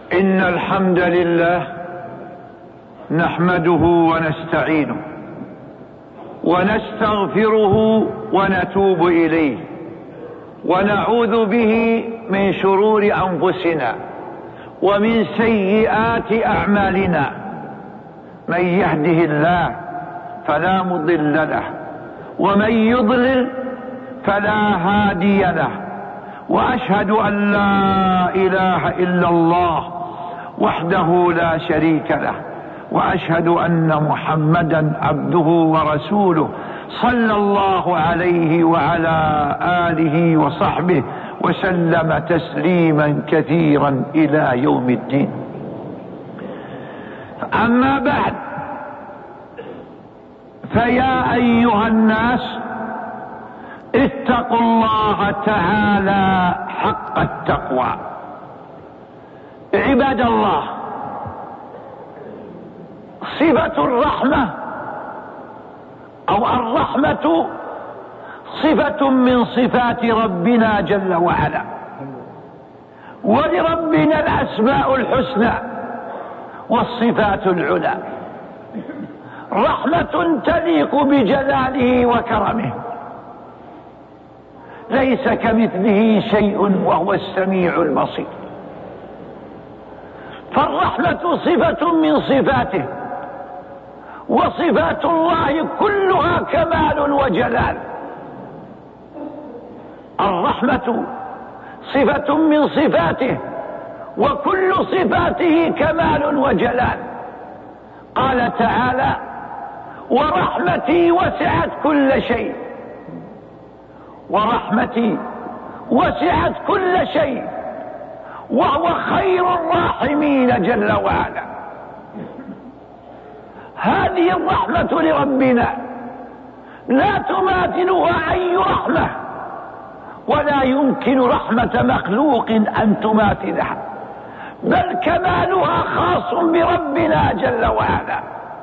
إن الحمد لله نحمده ونستعينه ونستغفره ونتوب إليه ونعوذ به من شرور أنفسنا ومن سيئات أعمالنا. من يهده الله فلا مضل له ومن يضلل فلا هادي له، وأشهد أن لا إله إلا الله وحده لا شريك له، وأشهد أن محمدا عبده ورسوله صلى الله عليه وعلى آله وصحبه وسلم تسليما كثيرا إلى يوم الدين. أما بعد، فيا أيها الناس اتقوا الله تعالى حق التقوى. عباد الله، صفة الرحمة أو الرحمة صفة من صفات ربنا جل وعلا، ولربنا الأسماء الحسنى والصفات العلى، رحمة تليق بجلاله وكرمه، ليس كمثله شيء وهو السميع البصير. فالرحمة صفة من صفاته، وصفات الله كلها كمال وجلال. الرحمة صفة من صفاته، وكل صفاته كمال وجلال. قال تعالى: ورحمتي وسعت كل شيء. ورحمتي وسعت كل شيء، وهو خير الراحمين جل وعلا. هذه الرحمة لربنا لا تماثلها أي رحمة، ولا يمكن رحمة مخلوق أن تماثلها، بل كمالها خاص بربنا جل وعلا.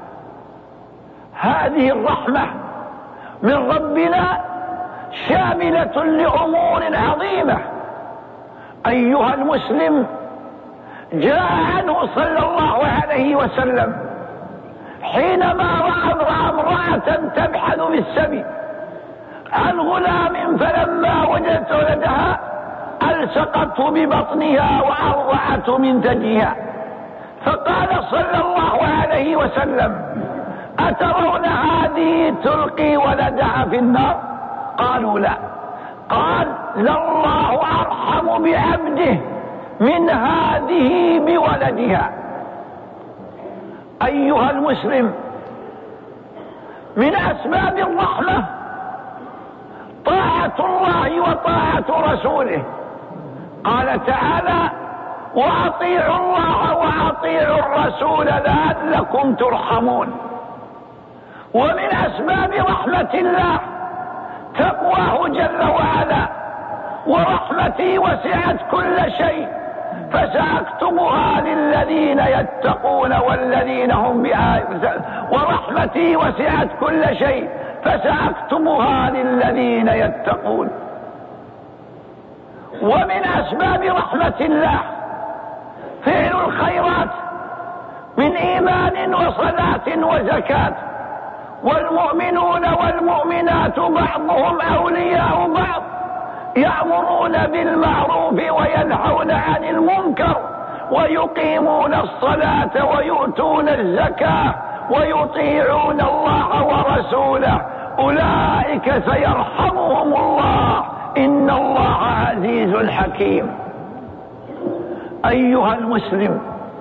هذه الرحمة من ربنا شاملة لأمور عظيمة. أيها المسلم، جاء عنه صلى الله عليه وسلم حينما رأى امرأة تبحث بالسبي عن غلام، فلما وجدت ولدها ألصقته ببطنها وأرضعته من ثديها، فقال صلى الله عليه وسلم: أترون هذه تلقي ولدها في النار؟ قالوا: لا. قال: لله أرحم بعبده من هذه بولدها. أيها المسلم، من أسباب الرحمة طاعة الله وطاعة رسوله. قال تعالى: وأطيعوا الله وأطيعوا الرسول لعلكم ترحمون. ومن أسباب رحمة الله تقواه جل وعلا: ورحمتي وسعت كل شيء فسأكتبها للذين يتقون والذين هم ورحمتي وسعت كل شيء فسأكتبها للذين يتقون. ومن أسباب رحمة الله فعل الخيرات من إيمان وصلاة وزكاة. والمؤمنون والمؤمنات بعضهم أولياء بعض، يأمرون بالمعروف وينهون عن المنكر ويقيمون الصلاة ويؤتون الزكاة ويطيعون الله ورسوله، أولئك سيرحمهم الله، إن الله عزيز حكيم. أيها المسلم،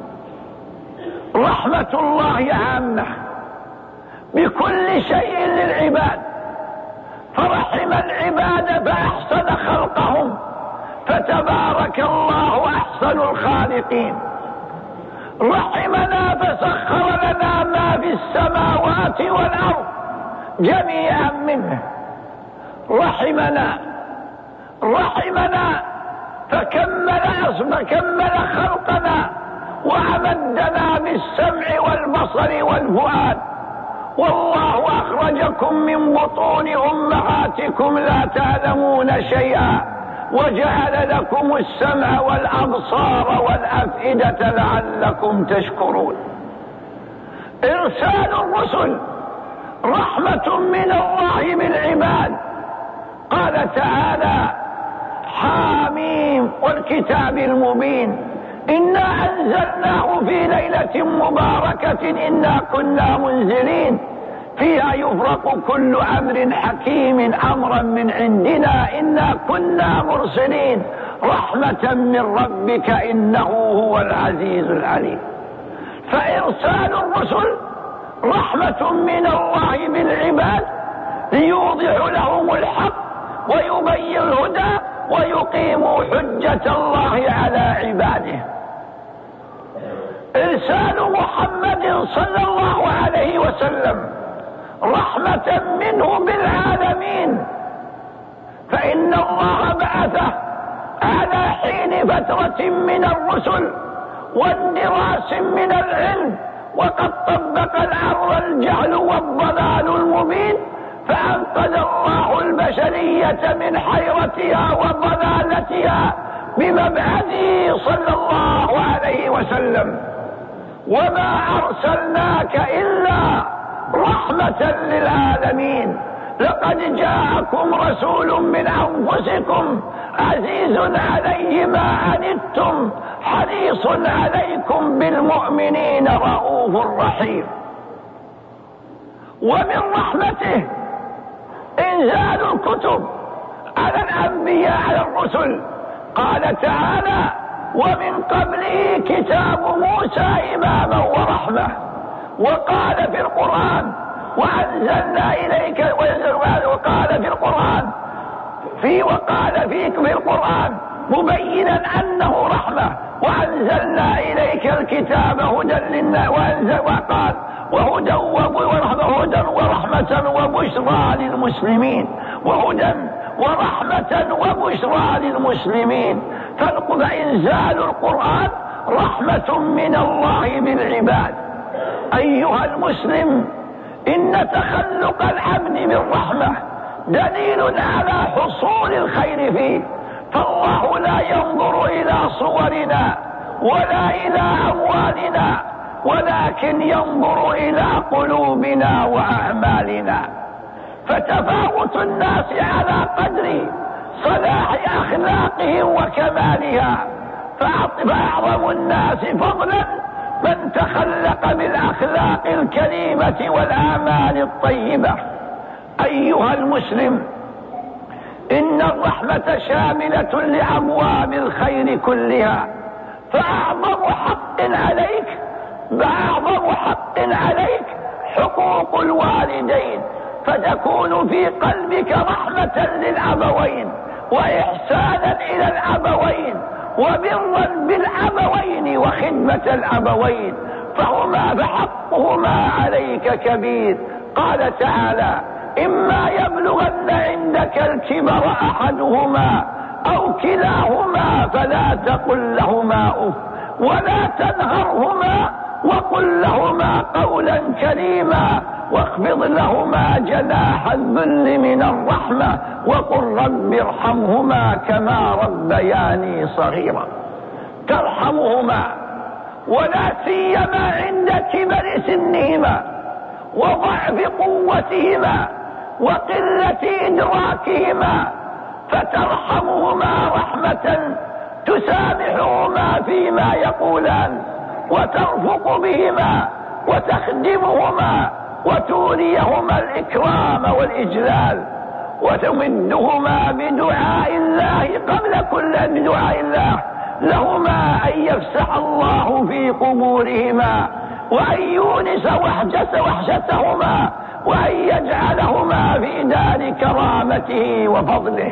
رحمة الله عامة بكل شيء للعباد، فرحم العباد فأحسن خلقهم، فتبارك الله أحسن الخالقين. رحمنا فسخر لنا ما في السماوات والأرض جميعا منه. رحمنا فكمل خلقنا وأمدنا بالسمع والبصر والفؤاد. والله أخرجكم من بطون أمهاتكم لا تعلمون شيئا وجعل لكم السمع والأبصار والأفئدة لعلكم تشكرون. إرسال الرسل رحمة من الله بالعباد. قال تعالى: حاميم والكتاب المبين إنا أنزلناه في ليلة مباركة إنا كنا منزلين فيها يفرق كل أمر حكيم أمرا من عندنا إنا كنا مرسلين رحمة من ربك إنه هو العزيز العليم. فإرسال الرسل رحمة من الله بالعباد ليوضح لهم الحق ويبين الهدى ويقيموا حجة الله على عباده. إرسال محمد صلى الله عليه وسلم رحمة منه بالعالمين، فإن الله بعثه على حين فترة من الرسل واندراس من العلم، وقد طبق الأمر الجهل والضلال المبين، فأنقذ الله البشرية من حيرتها وضلالتها بمبعثه صلى الله عليه وسلم. وما أرسلناك إلا رحمة للعالمين. لقد جاءكم رسول من أنفسكم عزيز عليه ما عنتم حريص عليكم بالمؤمنين رؤوف رحيم. ومن رحمته إنزال الكتب على الأنبياء على الرسل. قال تعالى: ومن قبله كتاب موسى إماما ورحمة. وقال في القرآن: وأنزلنا إليك، وقال في القرآن في القرآن مبينا أنه رحمة: وأنزلنا إليك الكتاب هدى للناس، وقال وهدى ورحمة وبشرى للمسلمين، وهدى ورحمة وبشرى للمسلمين. فإنزال القرآن رحمة من الله بالعباد. أيها المسلم، إن تخلق العبد بالرحمة دليل على حصول الخير فيه، فالله لا ينظر إلى صورنا ولا إلى أموالنا، ولكن ينظر إلى قلوبنا وأعمالنا. فتفاوت الناس على قدر صلاح أخلاقهم وكمالها، فأعظم الناس فضلا من تخلق بالأخلاق الكريمة والآمال الطيبة. أيها المسلم، إن الرحمة شاملة لأبواب الخير كلها، فأعظم حق عليك حقوق الوالدين، فتكون في قلبك رحمة للأبوين وإحسانا إلى الأبوين وبرا بالأبوين وخدمة الأبوين، فحقهما عليك كبير. قال تعالى: إما يبلغن عندك الكبر أحدهما أو كلاهما فلا تقل لهما أف ولا تنهرهما وقل لهما قولا كريما واخفض لهما جناح الذل من الرحمة وقل رب ارحمهما كما ربياني صغيرا. ترحمهما، ولا سيما عند كبر سنهما وضعف قوتهما وقلة إدراكهما، فترحمهما رحمة تسامحهما فيما يقولان، وترفق بهما وتخدمهما وتوليهما الإكرام والإجلال، وتمدهما بدعاء الله قبل كل بدعاء الله لهما أن يفسح الله في قبورهما وأن يونس وحشتهما وأن يجعلهما في دار كرامته وفضله.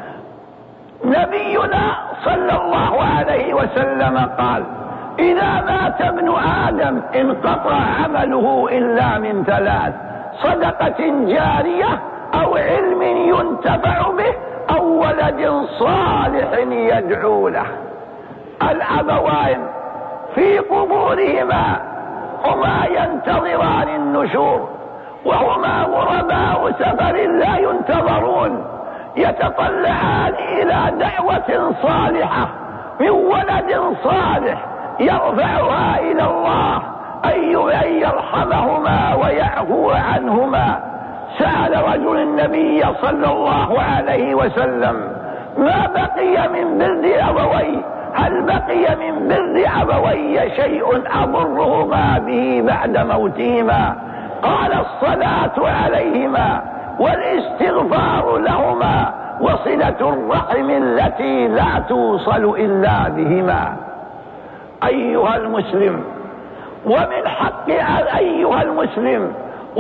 نبينا صلى الله عليه وسلم قال: إذا مات ابن آدم انقطع عمله إلا من ثلاث: صدقة جارية أو علم ينتفع به أو ولد صالح يدعو له. الأبوان في قبورهما هما ينتظران النشور، وهما غرباء سفر لا ينتظرون، يتطلعان إلى دعوة صالحة من ولد صالح يرفعها إلى الله أن يرحمهما ويعفو عنهما. سأل رجل النبي صلى الله عليه وسلم: ما بقي من بر أبوي؟ هل بقي من بر أبوي شيء أبرهما به بعد موتهما؟ قال: الصلاة عليهما والاستغفار لهما وصلة الرحم التي لا توصل إلا بهما. أيها المسلم، ومن حق أيها المسلم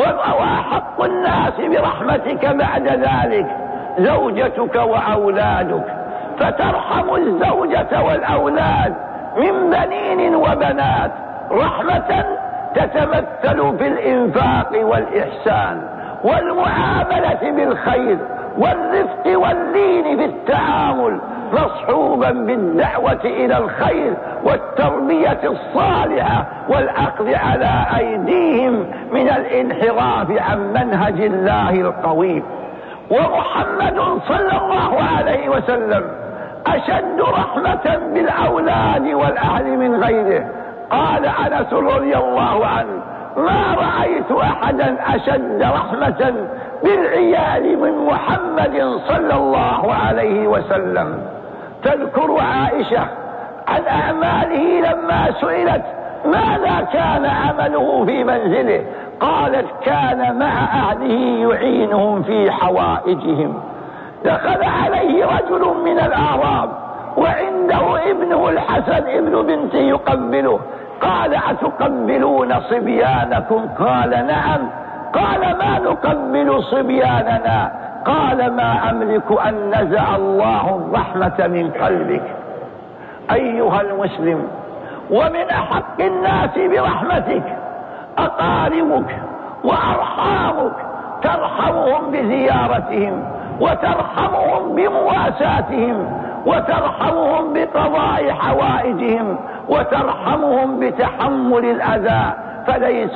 وحق الناس برحمتك بعد ذلك زوجتك وأولادك، فترحم الزوجة والأولاد من بنين وبنات رحمة تتمثل في الإنفاق والإحسان والمعاملة بالخير والرفق واللين في التعامل، مصحوبا بالدعوة إلى الخير والتربية الصالحة والأخذ على أيديهم من الانحراف عن منهج الله القويم. ومحمد صلى الله عليه وسلم أشد رحمة بالأولاد والأهل من غيره. قال أنس رضي الله عنه: ما رأيت أحدا أشد رحمة بالعيال من محمد صلى الله عليه وسلم. تذكر عائشة عن أعماله لما سئلت ماذا كان عمله في منزله، قالت: كان مع أهله يعينهم في حوائجهم. دخل عليه رجل من الأعراب وعنده ابنه الحسن ابن بنته يقبله، قال: أتقبلون صبيانكم؟ قال: نعم. قال: ما نقبل صبياننا؟ قال: ما أملك أن نزع الله الرحمة من قلبك. أيها المسلم، ومن أحق الناس برحمتك أقاربك وأرحامك، ترحمهم بزيارتهم وترحمهم بمواساتهم وترحمهم بقضاء حوائجهم وترحمهم بتحمل الأذى، فليس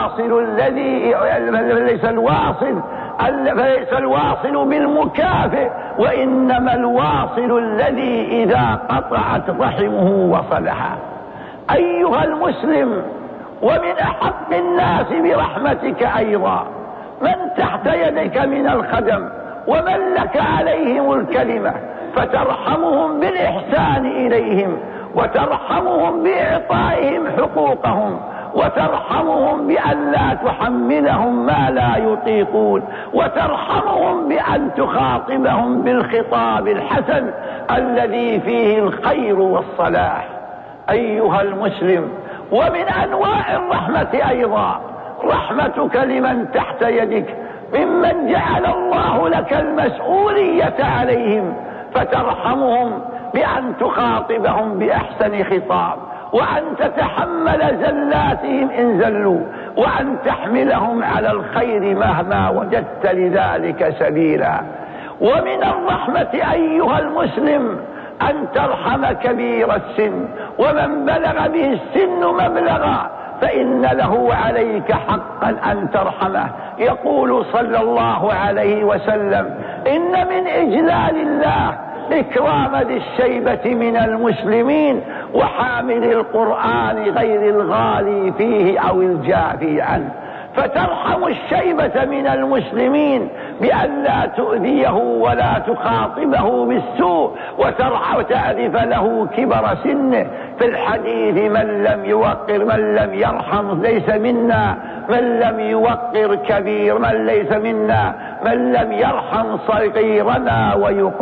الواصل بالمكافئ، وإنما الواصل الذي إذا قطعت رحمه وصلها. أيها المسلم، ومن أحق الناس برحمتك أيضا من تحت يدك من الخدم ومن لك عليهم الكلمة، فترحمهم بالإحسان إليهم وترحمهم بإعطائهم حقوقهم وترحمهم بأن لا تحملهم ما لا يطيقون وترحمهم بأن تخاطبهم بالخطاب الحسن الذي فيه الخير والصلاح. أيها المسلم، ومن أنواع الرحمة أيضا رحمتك لمن تحت يدك ممن جعل الله لك المسؤولية عليهم، فترحمهم بأن تخاطبهم بأحسن خطاب وأن تتحمل زلاتهم إن زلوا وأن تحملهم على الخير مهما وجدت لذلك سبيلا. ومن الرحمة أيها المسلم أن ترحم كبير السن ومن بلغ به السن مبلغا، فإن له عليك حقا أن ترحمه. يقول صلى الله عليه وسلم: إن من إجلال الله إكرام ذي الشيبة من المسلمين وحامل القرآن غير الغالي فيه أو الجافي عنه. فترحم الشيبة من المسلمين بأن لا تؤذيه ولا تخاطبه بالسوء، وتعرف له كبر سنه. في الحديث: من لم يوقر من لم يرحم ليس منا، من لم يوقر كبير من ليس منا، من لم يرحم صغيرنا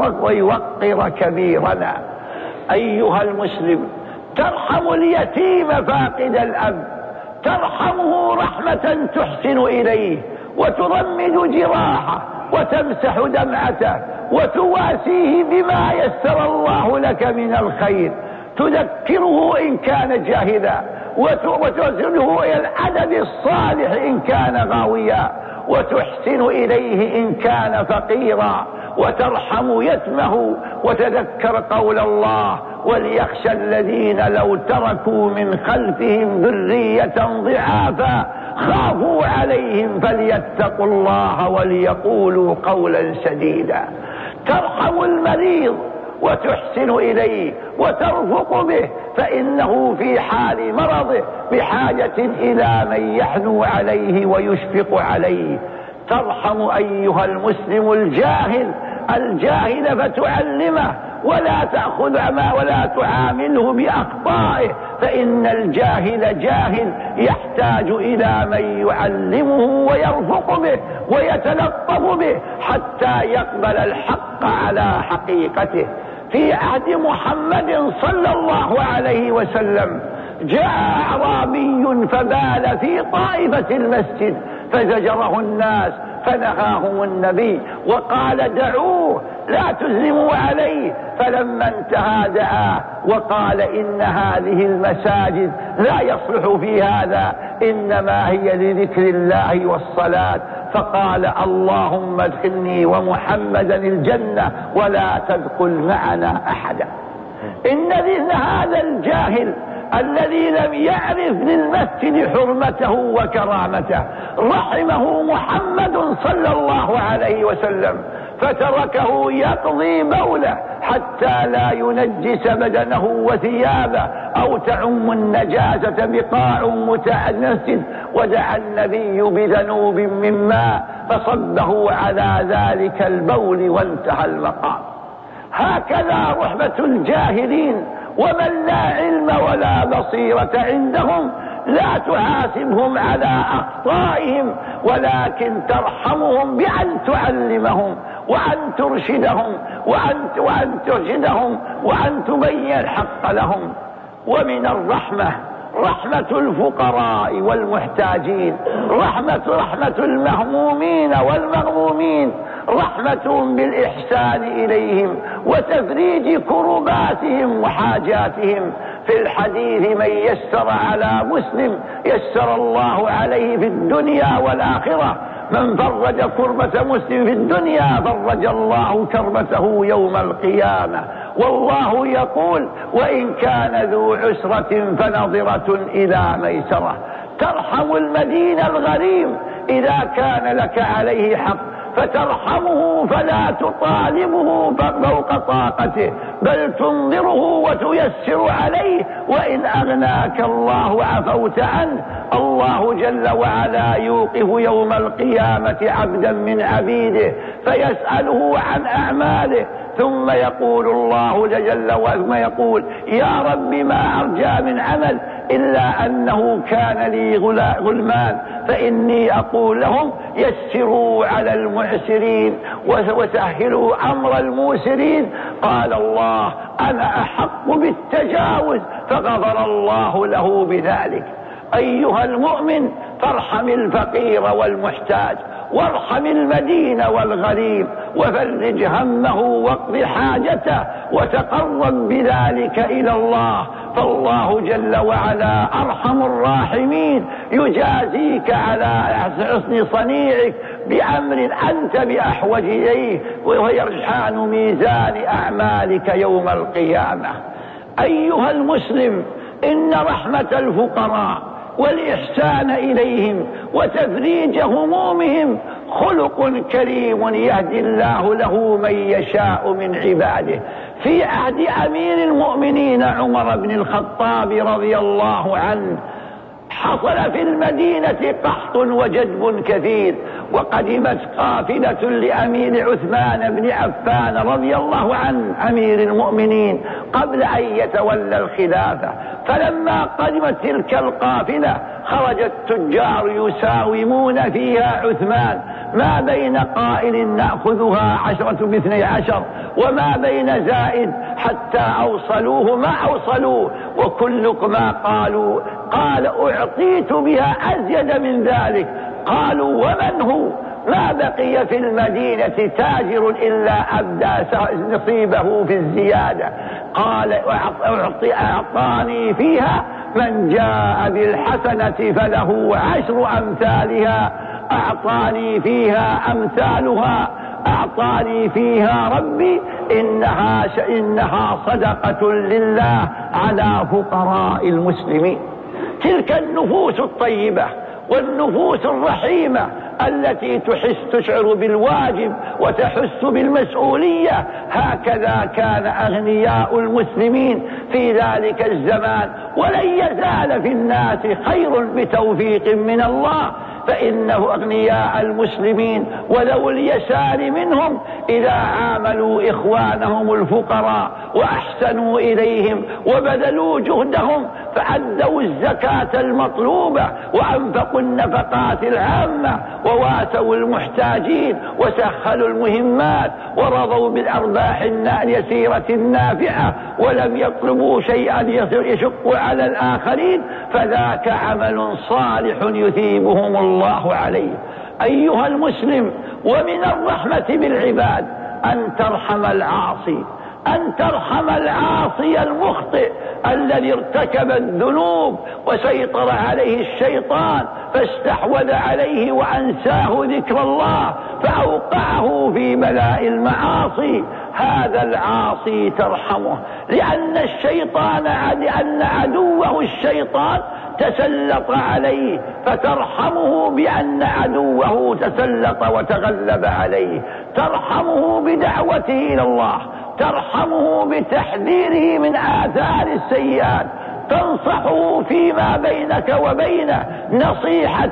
ويوقر كبيرنا. أيها المسلم، ترحم اليتيم فاقد الأب، ترحمه رحمة تحسن إليه وتضمد جراحه وتمسح دمعته وتواسيه بما يسر الله لك من الخير، تذكره إن كان جاهلا وتوصله إلى الأدب الصالح إن كان غاويا، وتحسن إليه إن كان فقيرا، وترحم يتمه. وتذكر قول الله: وليخشى الذين لو تركوا من خلفهم ذرية ضعافا خافوا عليهم فليتقوا الله وليقولوا قولا سديدا. ترحم المريض وتحسن إليه وترفق به، فإنه في حال مرضه بحاجة إلى من يحنو عليه ويشفق عليه. ترحم أيها المسلم الجاهل فتعلمه ولا تأخذ ولا تعامله بأخطائه، فإن الجاهل جاهل يحتاج إلى من يعلمه ويرفق به ويتلطف به حتى يقبل الحق على حقيقته. في عهد محمد صلى الله عليه وسلم جاء أعرابي فبال في طائفة المسجد فزجره الناس، فنهاهم النبي وقال دعوه لا تزلموا عليه. فلما انتهى دعاه وقال إن هذه المساجد لا يصلح في هذا، إنما هي لذكر الله والصلاة. فقال اللهم ادخلني ومحمدا الجنة ولا تدخل معنا أحدا. إن هذا الجاهل الذي لم يعرف للمسجد حرمته وكرامته رحمه محمد صلى الله عليه وسلم، فتركه يقضي بوله حتى لا ينجس بدنه وثيابه أو تعم النجاسة بقاع المسجد، ودعا النبي بذنوب من ماء فصبه على ذلك البول وانتهى المقام. هكذا رحمة الجاهلين، ومن لا علم ولا بصيرة عندهم لا تعاتبهم على أخطائهم، ولكن ترحمهم بأن تعلمهم وأن ترشدهم وأن تبين الحق لهم. ومن الرحمة رحمة الفقراء والمحتاجين، رحمة المهمومين والمغمومين، رحمتهم بالإحسان إليهم وتفريج كرباتهم وحاجاتهم. في الحديث من يسر على مسلم يسر الله عليه في الدنيا والآخرة، من فرج كربة مسلم في الدنيا فرج الله كربته يوم القيامة. والله يقول وإن كان ذو عسرة فنظرة إلى ميسرة. ترحم المدين الغريم إذا كان لك عليه حق، فترحمه فلا تطالبه فوق طاقته، بل تنظره وتيسر عليه، وإن أغناك الله عفوت عنه. الله جل وعلا يوقف يوم القيامة عبدا من عبيده فيسأله عن أعماله، ثم يقول الله جل وعلا يقول يا رب ما أرجى من عمل إلا أنه كان لي غلمان، فإني أقول لهم يسروا على المعسرين وسهلوا أمر الموسرين. قال الله أنا أحق بالتجاوز، فغفر الله له بذلك. أيها المؤمن فارحم الفقير والمحتاج، وارحم المدين والغريب، وفرج همه واقض حاجته، وتقرب بذلك إلى الله، فالله جل وعلا أرحم الراحمين، يجازيك على حسن صنيعك بأمر أنت بأحوج إليه، ويرجحان ميزان أعمالك يوم القيامة. أيها المسلم إن رحمة الفقراء والإحسان إليهم وتفريج همومهم خلق كريم يهدي الله له من يشاء من عباده. في عهد أمير المؤمنين عمر بن الخطاب رضي الله عنه حصل في المدينة قحط وجدب كثير، وقدمت قافلة لأمير عثمان بن عفان رضي الله عنه أمير المؤمنين قبل أن يتولى الخلافة. فلما قدمت تلك القافلة خرج التجار يساومون فيها عثمان، ما بين قائل نأخذها 10 ب12 وما بين زائد، حتى أوصلوه ما أوصلوه، وكل ما قالوا قال أعطيت بها أزيد من ذلك. قالوا ومن هو؟ ما بقي في المدينة تاجر إلا أبدى نصيبه في الزيادة. قال أعطاني فيها من جاء بالحسنة فله 10 أمثالها، أعطاني فيها أمثالها، أعطاني فيها ربي إنها صدقة لله على فقراء المسلمين. تلك النفوس الطيبة والنفوس الرحيمة التي تشعر بالواجب وتحس بالمسؤولية. هكذا كان أغنياء المسلمين في ذلك الزمان، ولن يزال في الناس خير بتوفيق من الله. فإنه أغنياء المسلمين وذو اليسار منهم إذا عاملوا إخوانهم الفقراء وأحسنوا إليهم وبذلوا جهدهم فأدوا الزكاة المطلوبة وأنفقوا النفقات العامة وواسوا المحتاجين وسهلوا المهمات ورضوا بالأرباح اليسيرة النافعة ولم يطلبوا شيئا يشق على الآخرين، فذاك عمل صالح يثيبهم الله عليه. أيها المسلم، ومن الرحمة بالعباد أن ترحم العاصي، أن ترحم العاصي المخطئ الذي ارتكب الذنوب وسيطر عليه الشيطان فاستحوذ عليه وأنساه ذكر الله فأوقعه في بلاء المعاصي. هذا العاصي ترحمه لأن عدوه الشيطان تسلط عليه، فترحمه بأن عدوه تسلط وتغلب عليه، ترحمه بدعوته إلى الله، ترحمه بتحذيره من آثار السيئات، تنصحه فيما بينك وبينه نصيحة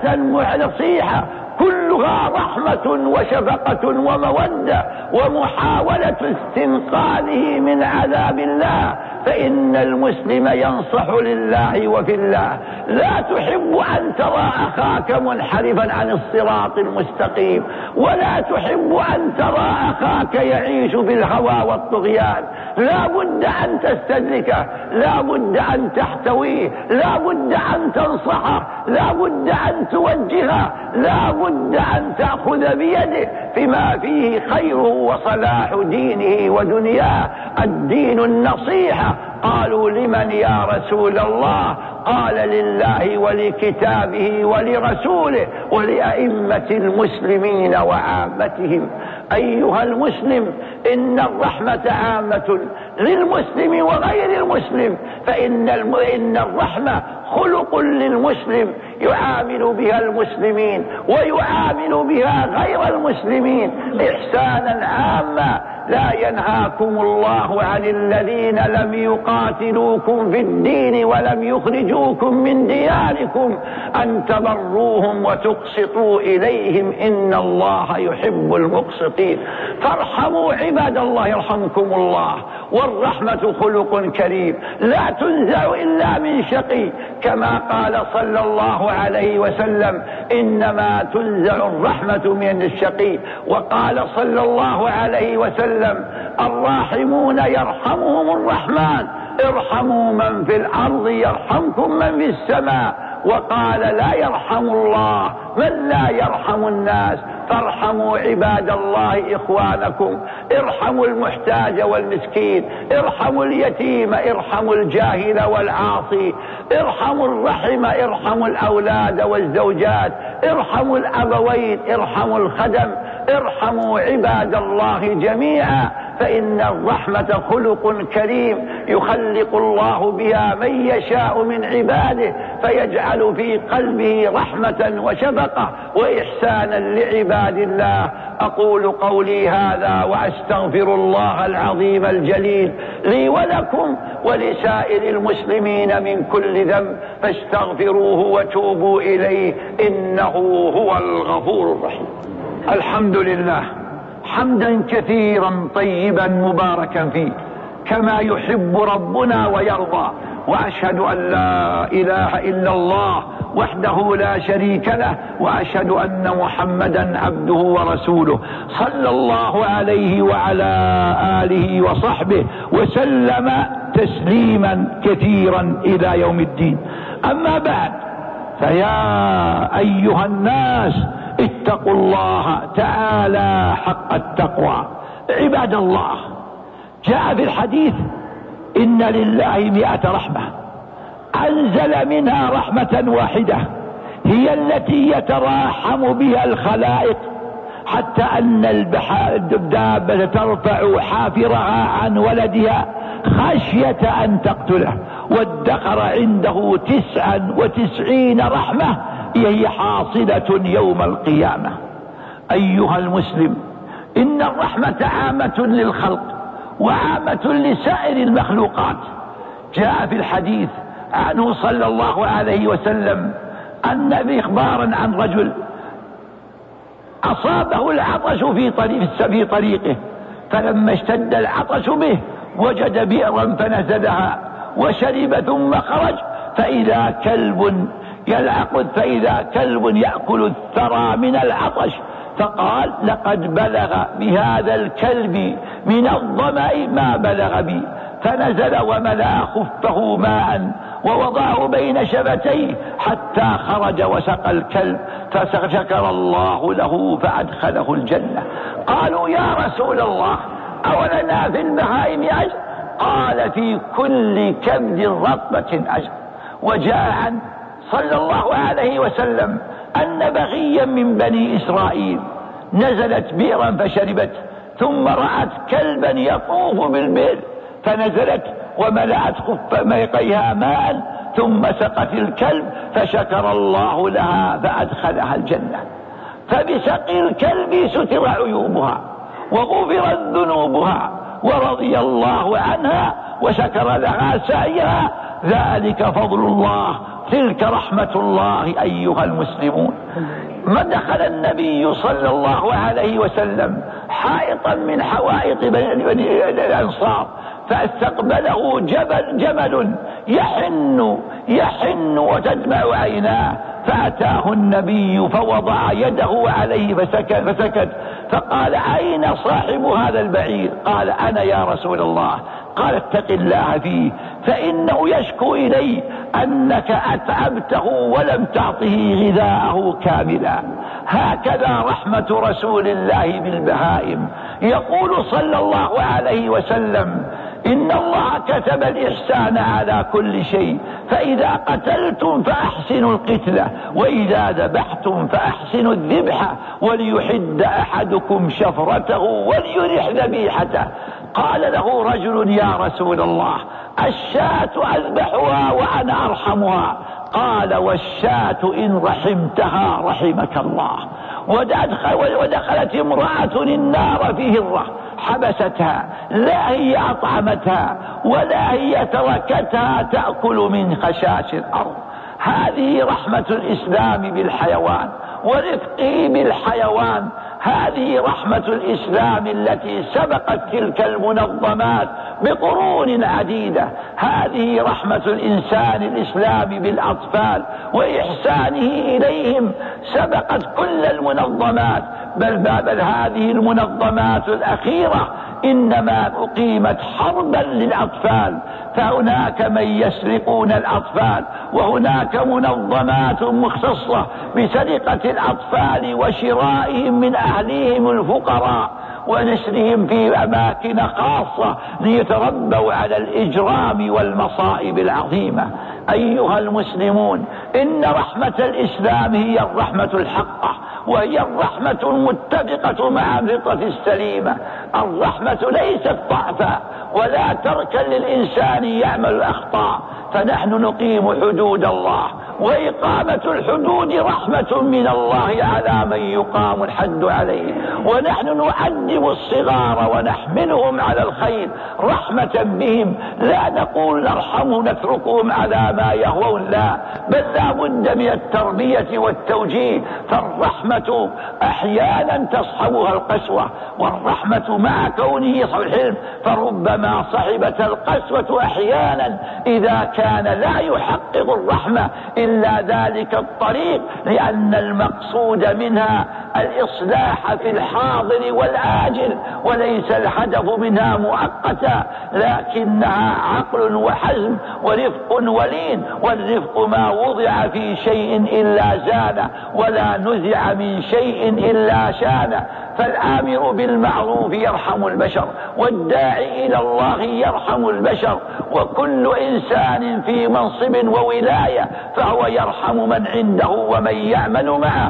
كلها رحمة وشفقة ومودة ومحاولة استنقاذه من عذاب الله. فإن المسلم ينصح لله وفي الله. لا تحب أن ترى أخاك منحرفا عن الصراط المستقيم، ولا تحب أن ترى أخاك يعيش بالهوى والطغيان. لا بد أن تستدركه، لا بد أن تحتويه، لا بد أن تنصحه، لا بد أن توجهه، لا بد أن تأخذ بيده فيما فيه خيره وصلاح دينه ودنياه. الدين النصيحة. قالوا لمن يا رسول الله؟ قال لله ولكتابه ولرسوله ولأئمة المسلمين وعامتهم. أيها المسلم، إن الرحمة عامة للمسلم وغير المسلم، فإن الرحمة خلق للمسلم يعامل بها المسلمين ويعامل بها غير المسلمين إحسانا عاما. لا ينهاكم الله عن الذين لم يقاتلوكم في الدين ولم يخرجوكم من دياركم أن تبروهم وتقسطوا إليهم إن الله يحب المقسطين. فارحموا عباد الله يرحمكم الله. والرحمة خلق كريم لا تنزع إلا من شقي، كما قال صلى الله عليه وسلم إنما تنزع الرحمة من الشقي. وقال صلى الله عليه وسلم الراحمون يرحمهم الرحمن، ارحموا من في الأرض يرحمكم من في السماء. وقال لا يرحم الله من لا يرحم الناس. فارحموا عباد الله إخوانكم، ارحموا المحتاج والمسكين، ارحموا اليتيم، ارحموا الجاهل والعاصي، ارحموا الرحم، ارحموا الأولاد والزوجات، ارحموا الأبوين، ارحموا الخدم، ارحموا عباد الله جميعا. فإن الرحمة خلق كريم يخلق الله بها من يشاء من عباده، فيجعل في قلبه رحمة وشفقة وإحسانا لعباد الله. أقول قولي هذا وأستغفر الله العظيم الجليل لي ولكم ولسائر المسلمين من كل ذنب، فاستغفروه وتوبوا إليه إنه هو الغفور الرحيم. الحمد لله حمدا كثيرا طيبا مباركا فيه كما يحب ربنا ويرضى. وأشهد أن لا إله إلا الله وحده لا شريك له، وأشهد أن محمدا عبده ورسوله صلى الله عليه وعلى آله وصحبه وسلم تسليما كثيرا إلى يوم الدين. أما بعد، فيا أيها الناس اتقوا الله تعالى حق التقوى. عباد الله، جاء في الحديث إن لله 100 رحمة، أنزل منها رحمة واحدة هي التي يتراحم بها الخلائق، حتى أن الدابة ترفع حافرها عن ولدها خشية أن تقتله، وادخر عنده 99 رحمة هي حاصلة يوم القيامة. أيها المسلم، إن الرحمة عامة للخلق وعامة لسائر المخلوقات. جاء في الحديث عنه صلى الله عليه وسلم أن بإخبارا عن رجل أصابه العطش في طريقه، فلما اشتد العطش به وجد بئرا فنزلها وشرب ثم خرج فإذا كلب يأكل الثرى من العطش، فقال لقد بلغ بهذا الكلب من الظمأ ما بلغ بي، فنزل وملأ خفه ماء ووضعه بين شفتيه حتى خرج وسقى الكلب، فشكر الله له فأدخله الجنة. قالوا يا رسول الله أولنا في البهائم أجر؟ قال في كل كبد رطبة أجر. وجاء عن صلى الله عليه وسلم أن بغيا من بني إسرائيل نزلت بئرا فشربت، ثم رأت كلبا يطوف بالبئر فنزلت وملأت خف ميقيها ماء ثم سقت الكلب فشكر الله لها فأدخلها الجنة. فبسقي الكلب ستر عيوبها وغفرت ذنوبها ورضي الله عنها وشكر لها سعيها، ذلك فضل الله، تلك رحمة الله. أيها المسلمون، ما دخل النبي صلى الله عليه وسلم حائطا من حوائط بني الأنصار فاستقبله جمل يحن وتدمع عيناه، فأتاه النبي فوضع يده عليه فسكت، فقال أين صاحب هذا البعير؟ قال أنا يا رسول الله. قال اتق الله فيه فإنه يشكو إلي أنك أتعبته ولم تعطه غذاءه كاملا. هكذا رحمة رسول الله بالبهائم. يقول صلى الله عليه وسلم إن الله كتب الإحسان على كل شيء، فإذا قتلتم فأحسنوا القتلة، وإذا ذبحتم فأحسنوا الذبحة، وليحد أحدكم شفرته وليرح ذبيحته. قال له رجل يا رسول الله الشاة أذبحها وأنا أرحمها. قال والشاة إن رحمتها رحمك الله. ودخلت امرأة النار في هرة حبستها، لا هي أطعمتها ولا هي تركتها تأكل من خشاش الأرض. هذه رحمة الإسلام بالحيوان ورفقه بالحيوان. هذه رحمة الإسلام التي سبقت تلك المنظمات بقرون عديدة. هذه رحمة الإنسان الإسلام بالأطفال وإحسانه إليهم سبقت كل المنظمات. بل هذه المنظمات الأخيرة إنما أقيمت حربا للأطفال، فهناك من يسرقون الأطفال، وهناك منظمات مختصة بسرقة الأطفال وشرائهم من أهليهم الفقراء ونشرهم في أماكن خاصة ليتربوا على الإجرام والمصائب العظيمة. أيها المسلمون، إن رحمة الإسلام هي الرحمة الحقة، وهي الرحمة المتفقة مع الفطرة السليمة. الرحمة ليست ضعفا ولا تركا للإنسان يعمل الأخطاء، فنحن نقيم حدود الله، وإقامة الحدود رحمة من الله على من يقام الحد عليه. ونحن نعذب الصغار ونحملهم على الخير رحمة بهم، لا نقول نرحمهم نتركهم على ما يهوون، لا، بل لا بد من التربية والتوجيه. فالرحمة أحيانا تصحبها القسوة، والرحمة مع كونه صحب الحلم، فربما صحبت القسوة أحيانا إذا كان لا يحقق الرحمة إلا ذلك الطريق، لأن المقصود منها الإصلاح في الحاضر والآجل، وليس الهدف منها مؤقتا، لكنها عقل وحزم ورفق ولين. والرفق ما وضع في شيء إلا زانه، ولا نزع من شيء إلا شانه. فالآمر بالمعروف يرحم البشر، والداعي إلى الله يرحم البشر، وكل إنسان في منصب وولاية فهو يرحم من عنده ومن يعمل معه.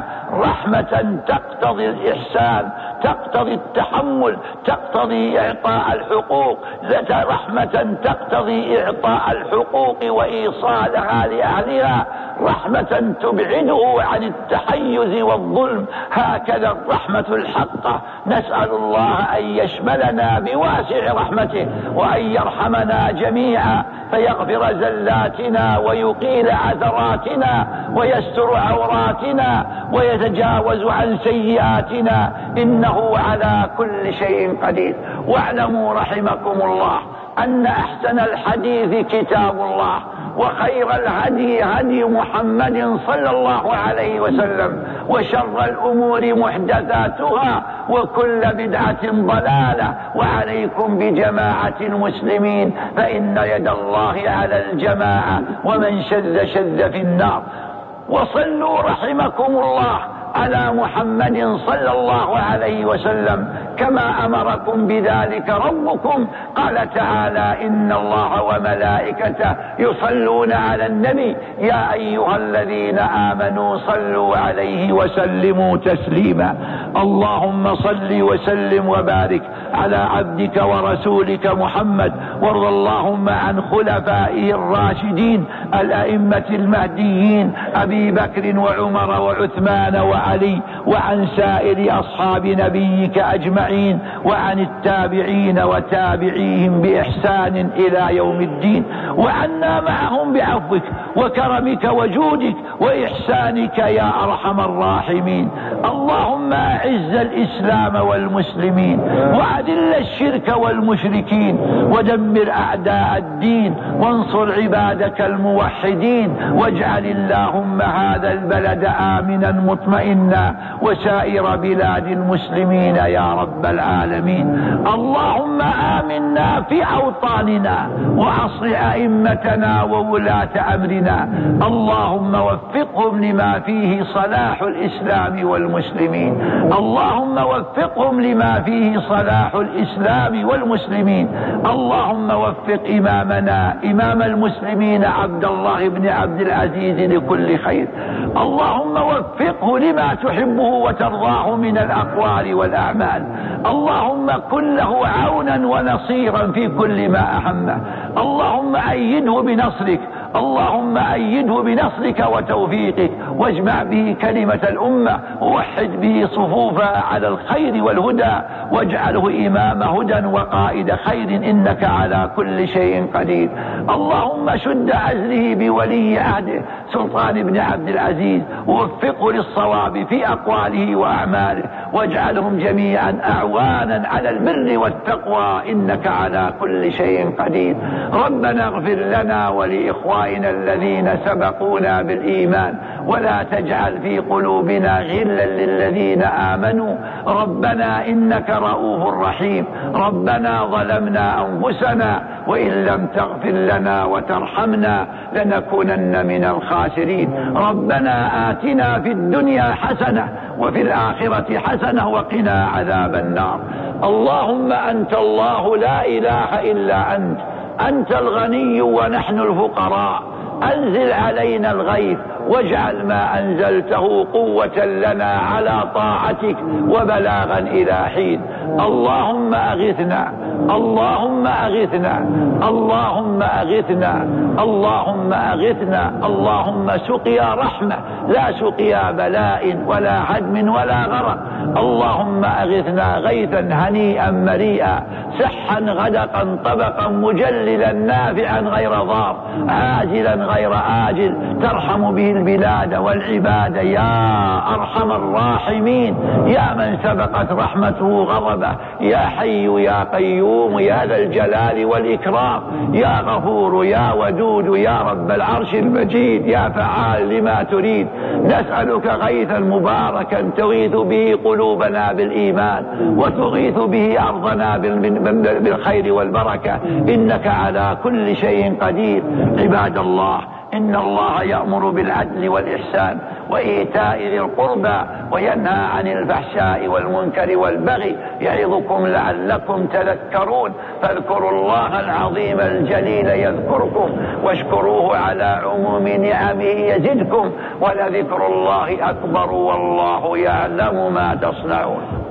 رحمة تقتضي الإحسان، تقتضي التحمل، تقتضي إعطاء الحقوق. رحمة تقتضي إعطاء الحقوق وإيصالها لأهلها. رحمة تبعده عن التحيز والظلم، هكذا الرحمة الحقة. نسأل الله أن يشملنا بواسع رحمته وأن يرحمنا جميعا، فيغفر زلاتنا ويقيل عثراتنا ويستر عوراتنا ويتجاوز عن سيئاتنا، إنه على كل شيء قدير. واعلموا رحمكم الله أن أحسن الحديث كتاب الله، وخير الهدي هدي محمد صلى الله عليه وسلم، وشر الأمور محدثاتها، وكل بدعة ضلالة. وعليكم بجماعة المسلمين، فإن يد الله على الجماعة، ومن شذ في النار. وصلوا رحمكم الله على محمد صلى الله عليه وسلم كما أمركم بذلك ربكم. قال تعالى: إن الله وملائكته يصلون على النبي يا أيها الذين آمنوا صلوا عليه وسلموا تسليما. اللهم صل وسلم وبارك على عبدك ورسولك محمد، وارض اللهم عن خلفائه الراشدين الأئمة المهديين أبي بكر وعمر وعثمان وعلي، وعن سائر أصحاب نبيك أجمعين، وعن التابعين وتابعيهم بإحسان إلى يوم الدين، وعنا معهم بعفوك وكرمك وجودك وإحسانك يا أرحم الراحمين. اللهم أعز الإسلام والمسلمين، وأذل الشرك والمشركين، ودمر أعداء الدين، وانصر عبادك الموحدين، واجعل اللهم هذا البلد آمنا مطمئنا، وسائر بلاد المسلمين يا رب العالمين. اللهم آمنا في أوطاننا، وأصل أئمتنا وولاة أمرنا، اللهم وفقهم لما فيه صلاح الإسلام والمسلمين، اللهم وفقهم لما فيه صلاح الإسلام والمسلمين. اللهم وفق إمامنا إمام المسلمين عبد الله بن عبد العزيز لكل خير، اللهم وفقه لما تحبه وترضاه من الأقوال والأعمال. اللهم كن له عونا ونصيرا في كل ما أهمه. اللهم أيده بنصرك، اللهم أيده بنصرك وتوفيقك، واجمع به كلمة الأمة، ووحد به صفوفها على الخير والهدى، واجعله إمام هدى وقائد خير، إنك على كل شيء قدير. اللهم شد عزله بولي عهده سلطان بن عبد العزيز، ووفقه للصواب في أقواله وأعماله، واجعلهم جميعا أعوانا على البر والتقوى، إنك على كل شيء قدير. ربنا اغفر لنا ولإخواننا الذين سبقونا بالإيمان، ولا تجعل في قلوبنا غلا للذين آمنوا، ربنا إنك رؤوف رحيم. ربنا ظلمنا أنفسنا، وإن لم تغفر لنا وترحمنا لنكونن من الخاسرين. ربنا آتنا في الدنيا حسنة وفي الآخرة حسنة وقنا عذاب النار. اللهم أنت الله لا إله إلا أنت، أنت الغني ونحن الفقراء، أنزل علينا الغيث، واجعل ما أنزلته قوة لنا على طاعتك وبلاغا إلى حين. اللهم أغثنا، اللهم أغثنا، اللهم أغثنا، اللهم أغثنا. اللهم سقيا رحمة لا سقيا بلاء ولا هدم ولا غرق. اللهم أغثنا غيثا هنيئا مريئا، سحا غدقا طبقا مجللا نافعا غير ضار، عاجلا غير آجل، ترحم به البلاد والعباد يا أرحم الراحمين، يا من سبقت رحمته غضبه، يا حي يا قيوم يا ذا الجلال والإكرام، يا غفور يا ودود يا رب العرش المجيد، يا فعال لما تريد. نسألك غيثا مباركا تغيث به قلوبنا بالإيمان، وتغيث به أرضنا بالخير والبركة، إنك على كل شيء قدير. عباد الله، إن الله يأمر بالعدل والإحسان وإيتاء ذي القربى، وينهى عن الفحشاء والمنكر والبغي، يعظكم لعلكم تذكرون. فاذكروا الله العظيم الجليل يذكركم، واشكروه على عموم نعمه يزدكم، ولذكر الله أكبر والله يعلم ما تصنعون.